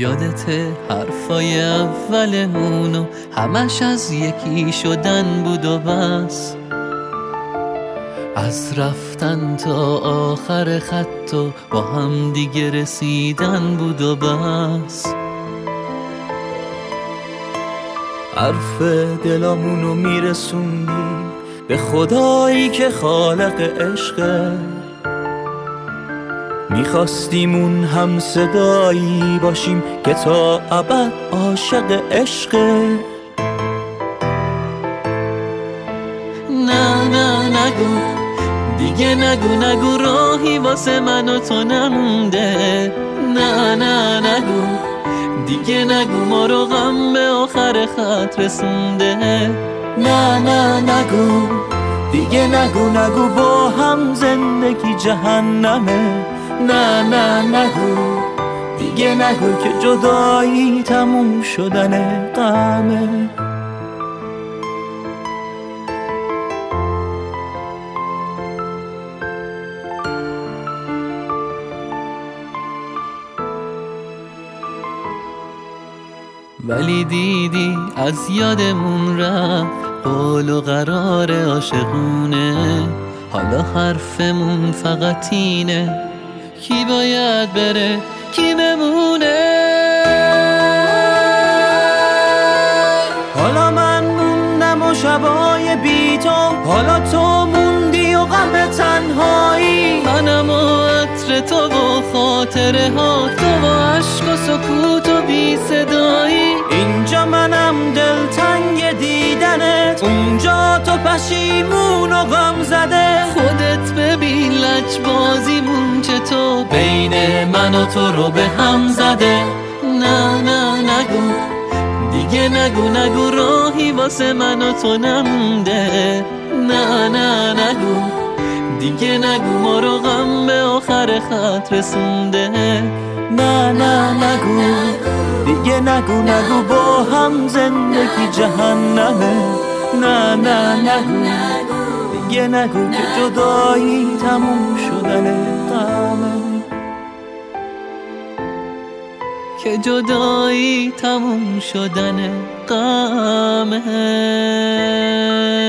یادت حرفای اولمونو همش از یکی شدن بود و بس، از رفتن تا آخر خط و با هم دیگه رسیدن بود و بس. حرف دلامونو میرسوندیم به خدایی که خالق عشقه، میخواستیم اون هم صدایی باشیم که تا ابد عاشق عشقه. نه نه نگو دیگه، نگو راهی واسه من و تو نمونده. نه نه نگو دیگه، نگو ما رو غم به آخر خط رسونده. نه نه نگو دیگه، نگو با هم زندگی جهنمه. نه نه نگو دیگه، نگو که جدایی تموم شدن غمه. ولی دیدی از یادمون رفت قول و قرار عاشقونه. حالا حرفمون فقط اینه کی باید بره کی بمونه. حالا من موندم و شبای بی تو، حالا تو موندی و غم تنهایی. منم و عطر تو و خاطره ها، تو و عشق و سکوت و بی صدایی. اینجا منم دلتنگ دیدنت، اونجا تو پشیمون و غم زده. خودت ببین لجبازیمون چطور بین من و تو رو به هم زده. نه نه نگو دیگه، نگو راهی واسه من و تو نمونده. نه نه نگو دیگه، نگو ما رو غم به آخر خط رسونده. نه نه نگو دیگه، نگو با هم زندگی جهنمه. نه نه نگو دیگه، نگو که جدایی تموم شدن غمه، که جدایی تموم شدن غمه.